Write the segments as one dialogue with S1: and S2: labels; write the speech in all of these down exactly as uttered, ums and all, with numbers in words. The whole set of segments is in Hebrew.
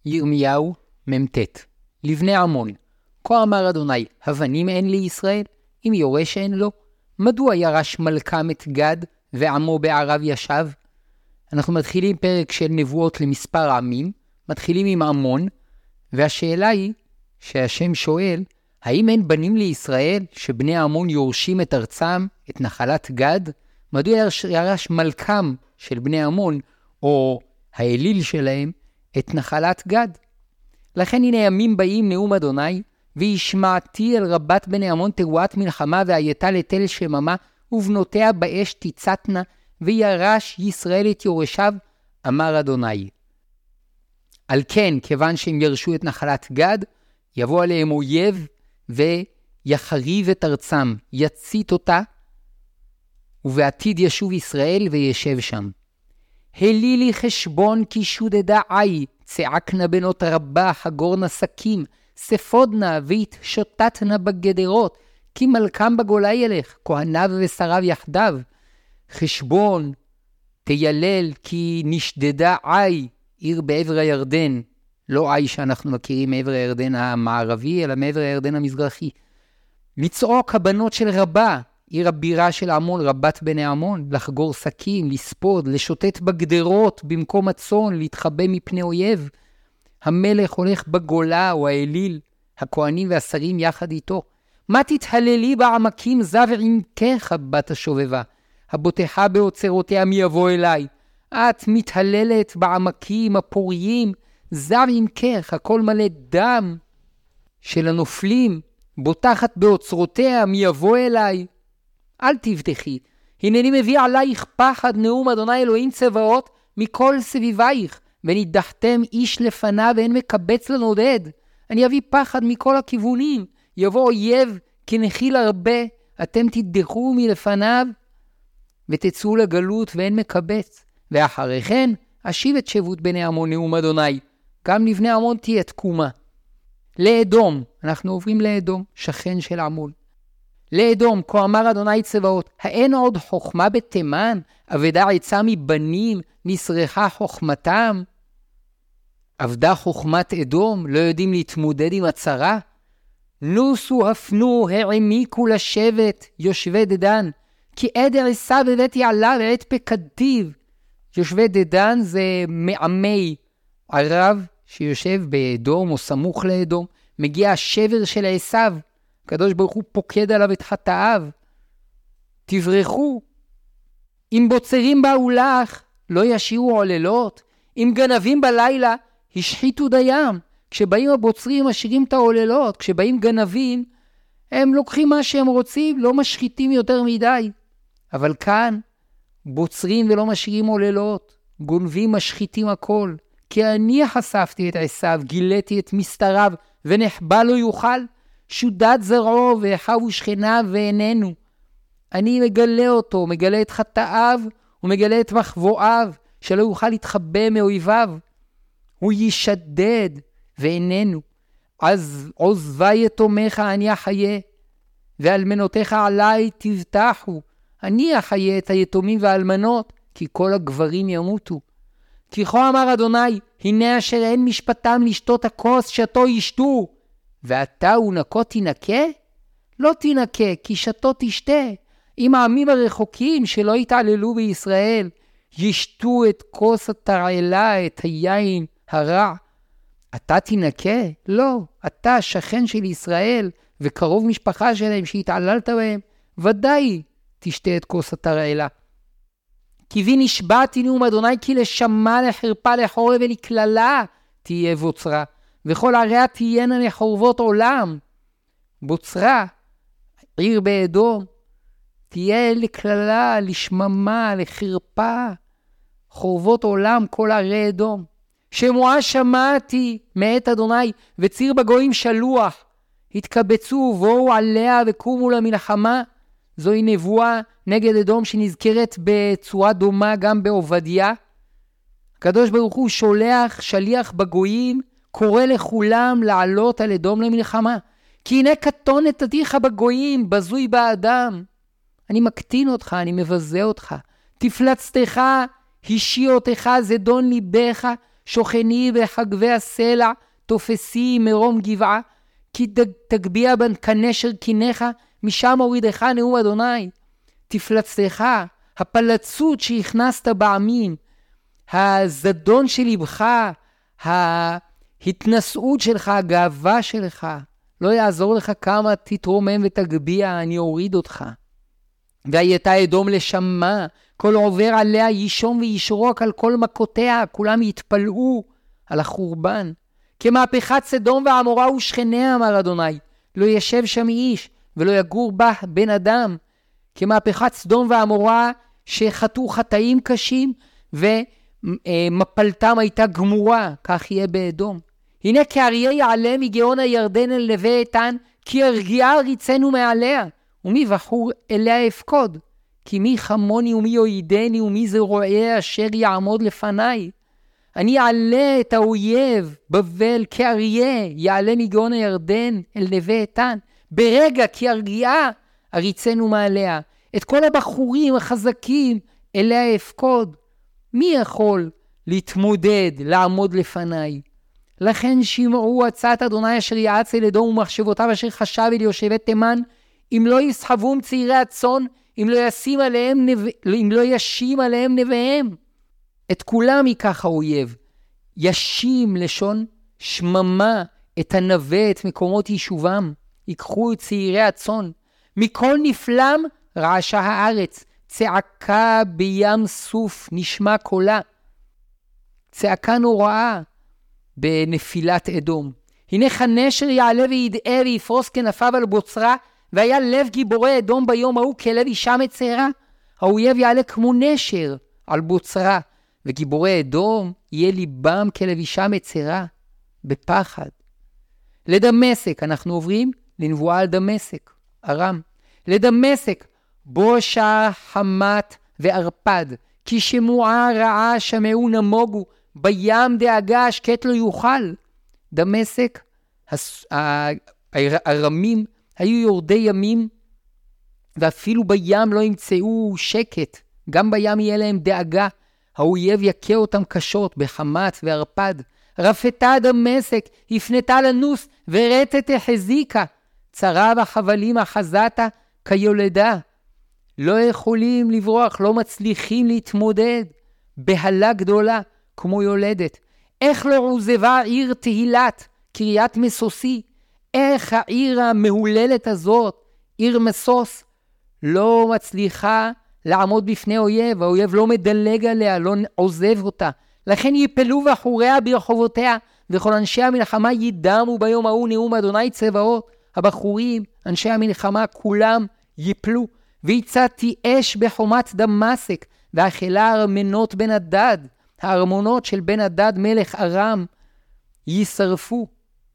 S1: ירמיהו ממתת. לבני עמון, כה אמר אדוני, הבנים אין לישראל, אם יורש אין לו, מדוע ירש מלכם את גד ועמו בערב ישב? אנחנו מתחילים פרק של נבואות למספר עמים, מתחילים עם עמון, והשאלה היא שהשם שואל, האם אין בנים לישראל שבני עמון יורשים את ארצם, את נחלת גד? מדוע ירש, ירש מלכם של בני עמון, או האליל שלהם, את נחלת גד? לכן הנה ימים באים נאום אדוני, וישמעתי אל רבת בני עמון תרועת מלחמה, והייתה לתל שממה, ובנותיה באש תצתנה, וירש ישראל את יורשיו, אמר אדוני. על כן, כיוון שהם ירשו את נחלת גד, יבוא עליהם אויב, ויחריב את ארצם, יצית אותה, ובעתיד ישוב ישראל וישב שם. הלי לי חשבון כי שודדה עי, צעקנה בנות רבה, חגורנה סכים, ספודנה והתשוטטנה בגדרות, כי מלכם בגולה ילך, כהניו ושריו יחדיו. חשבון, תיילל, כי נשדדה עי, עיר בעבר הירדן, לא עי שאנחנו מכירים מעבר הירדן המערבי, אלא מעבר הירדן המזרחי. לצעוק הבנות של רבה, עיר הבירה של עמון, רבת בני עמון, לחגור סכים, לספוד, לשוטט בגדרות במקום הצאן, להתחבא מפני אויב. המלך הולך בגולה או האליל, הכהנים והשרים יחד איתו. מה תתהללי בעמקים זב עמקך בת השובבה? הבוטחה באוצרותיה מי יבוא אליי? את מתהללת בעמקים הפוריים, זב עמקך, הכל מלא דם של הנופלים, בוטחת באוצרותיה מי יבוא אליי? אל תבטחי, הנני מביא עלייך פחד נאום אדוני אלוהים צבאות מכל סביבייך, ונידחתם איש לפניו ואין מקבץ לנודד. אני אביא פחד מכל הכיוונים, יבוא אויב כנחיל הרבה, אתם תדחו מלפניו ותצאו לגלות ואין מקבץ. ואחרי כן אשיב את שבות בני עמון נאום אדוני, גם לבני עמון תהיה תקומה. לאדום, אנחנו עוברים לאדום, שכן של עמון. לאדום, כה אמר אדוני צבאות, האין עוד חוכמה בתימן, אבדה עצה מבנים, נשרחה חוכמתם? עבדה חוכמת אדום, לא יודעים להתמודד עם הצרה? נוסו הפנו, העמיקו לשבת, יושבי דדן, כי עדר עשה בבית יעלה ועת פקדיו. יושבי דדן זה מעמי ערב שיושב באדום או סמוך לאדום, מגיע השבר של עשיו, הקדוש ברוך הוא פוקד עליו את חטאיו. תברחו. אם בוצרים באו לך, לא ישירו עוללות. אם גנבים בלילה, השחיתו דיים. כשבאים הבוצרים, משאירים את העוללות. כשבאים גנבים, הם לוקחים מה שהם רוצים, לא משחיתים יותר מדי. אבל כאן, בוצרים ולא משאירים עוללות. גונבים, משחיתים הכל. כי אני חשפתי את עשיו, גיליתי את מסתריו, ונחבא לא יוכל. שודד זרעו ואחיו ושכניו ואיננו. אני מגלה אותו, מגלה את חטאיו ומגלה את מחבואיו, שלא יוכל להתחבא מאויביו. הוא ישדד ואיננו. אז עוזבי יתומך אני אחיה, ואלמנותיך עליי תבטחו. אני אחיה את היתומים והאלמנות, כי כל הגברים ימותו. כי כה אמר אדוני, הנה אשר אין משפטם לשתות הכוס שתו ישתו. ואתה ונקו תינקה? לא תינקה, כי שתו תשתה. אם העמים הרחוקים שלא יתעללו בישראל, ישתו את כוס התרעלה, את היין הרע. אתה תינקה? לא. אתה שכן של ישראל, וקרוב משפחה שלהם שהתעללת בהם, ודאי תשתה את כוס התרעלה. כי בי נשבעתי נאום אדוני, כי לשמה לחרפה לחורב ולכללה תהיה בוצרה. וכל עריה תהיינה לחורבות עולם. בוצרה, עיר באדום, תהיה לכללה, לשממה, לחרפה. חורבות עולם כל ערי אדום. שמועה שמעתי מאת אדוני, וציר בגויים שלוח. התקבצו ובואו עליה וקומו למלחמה. זוהי נבואה נגד אדום שנזכרת בצורה דומה גם בעובדיה. הקדוש ברוך הוא שולח שליח בגויים, קורא לכולם לעלות על אדום למלחמה. כי הנה קטון נתתיך בגויים, בזוי באדם. אני מקטין אותך, אני מבזה אותך. תפלצתך, השיא אותך, זדון ליבך, שוכני בחגבי הסלע, תופסי מרום גבעה, כי תגביע בנקנשר קיניך, משם הורידך נאום אדוני. תפלצתך, הפלצות שהכנסת בעמים, הזדון של לבך, ההתנשאות שלך, הגאווה שלך, לא יעזור לך כמה תתרומם ותגביע, אני אוריד אותך. והייתה אדום לשמה, כל עובר עליה ישום וישרוק על כל מכותיה, כולם יתפלאו על החורבן. כמהפכת סדום ועמורה ושכניה, אמר אדוני, לא ישב שם איש ולא יגור בה בן אדם. כמהפכת סדום ועמורה שחטאו חטאים קשים ומפלתם הייתה גמורה, כך יהיה באדום. הנה כאריה יעלה מגאון הירדן אל נווה איתן, כי הרגיעה ריצנו מעליה, ומי בחור אליה אפקוד. כי מי חמוני ומי יועידני ומי זה רואה אשר יעמוד לפניי. אני אעלה את האויב בבל כאריה, יעלה מגאון הירדן אל נווה איתן. ברגע כי הרגיעה הריצנו מעליה. את כל הבחורים החזקים אליה אפקוד. מי יכול להתמודד, לעמוד לפניי? לכן שמעו הצעת אדוני אשר יעץ אל אדום ומחשבותיו אשר חשב אל יושבי תימן, אם לא יסחבום צעירי הצאן, אם לא ישים עליהם נב... אם לא ישים עליהם נביהם. את כולם ייקח האויב. ישים לשון שממה את הנווה, את מקומות יישובם. ייקחו את צעירי הצאן. מכל נפלם רעשה הארץ. צעקה בים סוף נשמע קולה. צעקה נוראה בנפילת אדום. הנה חנשר יעלה וידעה ויפרוס כנפיו על בוצרה, והיה לב גיבורי אדום ביום ההוא כלב אישה מצערה. האויב יעלה כמו נשר על בוצרה, וגיבורי אדום יהיה ליבם כלב אישה מצערה, בפחד. לדמשק, אנחנו עוברים לנבואה על דמשק, ארם. לדמשק, בושה, חמת וערפד, כי שמועה רעה שמעו נמוגו, בים דאגה השקט לא יוכל. דמשק, הארמים היו יורדי ימים, ואפילו בים לא ימצאו שקט. גם בים יהיה להם דאגה. האויב יקה אותם קשות בחמת וערפד. רפתה דמשק, הפנתה לנוס, ורטת החזיקה. צרה בחבלים אחזתה כיולדה. לא יכולים לברוח, לא מצליחים להתמודד. בהלה גדולה, כמו יולדת. איך לא עוזבה עיר תהילת, קריית מסוסי? איך העיר המהוללת הזאת, עיר מסוס, לא מצליחה לעמוד בפני אויב? האויב לא מדלג עליה, לא עוזב אותה. לכן יפלו בחוריה ברחובותיה, וכל אנשי המלחמה ידמו ביום ההוא נאום אדוני צבאות. הבחורים, אנשי המלחמה, כולם יפלו. ויצאתי אש בחומת דמשק, ואכלה ארמנות בן הדד. הארמונות של בן הדד מלך ארם יישרפו.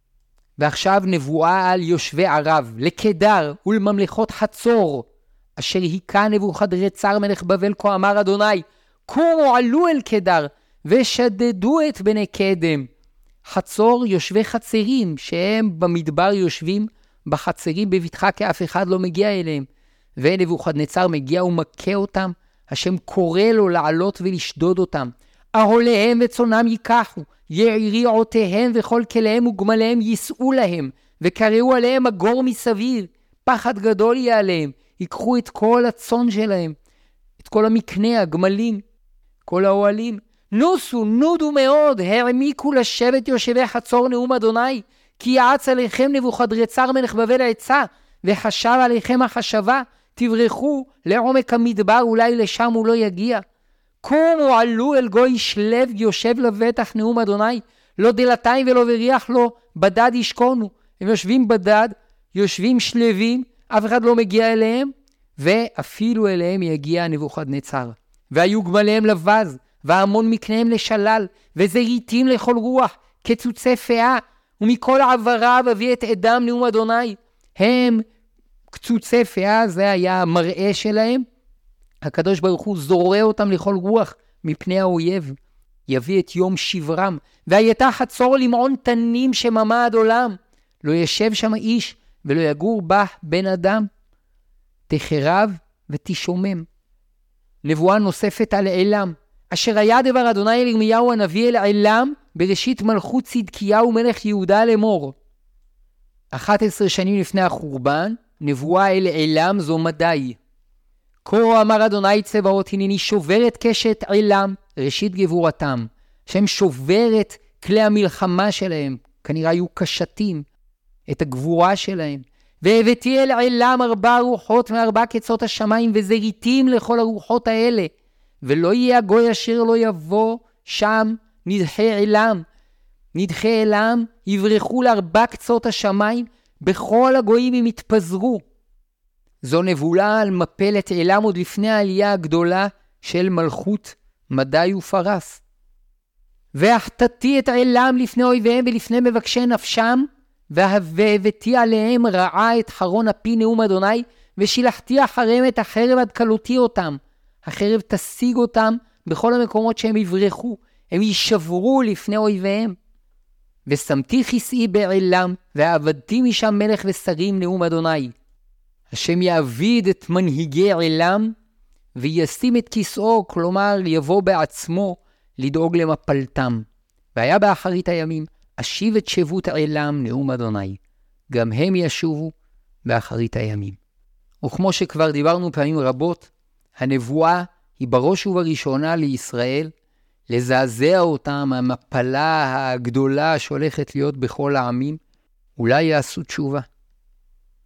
S1: ועכשיו נבואה על יושבי ערב, לקדר ולממלכות חצור, אשר היכה נבוכדרצר מלך בבל, כה אמר אדוני, קומו עלו אל קדר ושדדו את בני קדם. חצור יושבי חצרים, שהם במדבר יושבים בחצרים בבטחה, כי אף אחד לא מגיע אליהם. ונבוכדנצר מגיע ומכה אותם, השם קורא לו לעלות ולשדוד אותם. אהוליהם וצונם ייקחו, יריעותיהם וכל כליהם וגמליהם ייסעו להם, וקראו עליהם הגור מסביב, פחד גדול יהיה עליהם. ייקחו את כל הצאן שלהם, את כל המקנה, הגמלים, כל האוהלים. נוסו, נודו מאוד, העמיקו לשבת יושבי חצור נאום אדוני, כי יעץ עליכם נבוכדרצר מלך בבל עצה, וחשב עליכם החשבה, תברחו לעומק המדבר, אולי לשם הוא לא יגיע. קומו עלו אל גוי שלב יושב לבטח נאום אדוני, לא דלתיים ולא בריח לו, בדד ישכונו. הם יושבים בדד, יושבים שלבים, אף אחד לא מגיע אליהם, ואפילו אליהם יגיע נבוכדנצר. והיו גמליהם לבז, והמון מקניהם לשלל, וזריתים לכל רוח, קצוצי פאה, ומכל עבריו הביא את אדם נאום אדוני. הם קצוצי פאה, זה היה המראה שלהם. הקדוש ברוך הוא זורע אותם לכל רוח מפני האויב. יביא את יום שברם, והייתה חצור למעון תנים שממה עד עולם. לא ישב שם איש, ולא יגור בה בן אדם. תחרב ותשומם. נבואה נוספת על אילם, אשר היה דבר אדוני אל ירמיהו הנביא אל עילם בראשית מלכות צדקיהו מלך יהודה לאמור. אחת עשרה שנים לפני החורבן, נבואה אל עילם זו מדי. כה אמר אדוני צבאות, הנני שובר את קשת עילם, ראשית גבורתם, שהם שובר את כלי המלחמה שלהם, כנראה היו קשתים, את הגבורה שלהם. והבאתי אל עילם ארבע רוחות מארבע קצות השמיים, וזריתים לכל הרוחות האלה, ולא יהיה הגוי אשר לא יבוא שם נדחי עילם. נדחי עילם יברחו לארבע קצות השמיים, בכל הגויים הם יתפזרו. זו נבולה על מפלת עילם עוד לפני העלייה הגדולה של מלכות מדי ופרס. והחטאתי את עילם לפני אויביהם ולפני מבקשי נפשם, והבאתי עליהם רעה את חרון אפי נאום אדוני, ושילחתי אחריהם את החרב עד כלותי אותם. החרב תשיג אותם בכל המקומות שהם יברחו, הם יישברו לפני אויביהם. ושמתי כיסאי בעילם, ועבדתי משם מלך ושרים נאום אדוני. השם יעביד את מנהיגי עילם, וישים את כיסאו, כלומר יבוא בעצמו לדאוג למפלתם. והיה באחרית הימים, אשיב את שבות עילם נאום אדוני. גם הם ישובו באחרית הימים. וכמו שכבר דיברנו פעמים רבות, הנבואה היא בראש ובראשונה לישראל, לזעזע אותם המפלה הגדולה שהולכת להיות בכל העמים. אולי יעשו תשובה.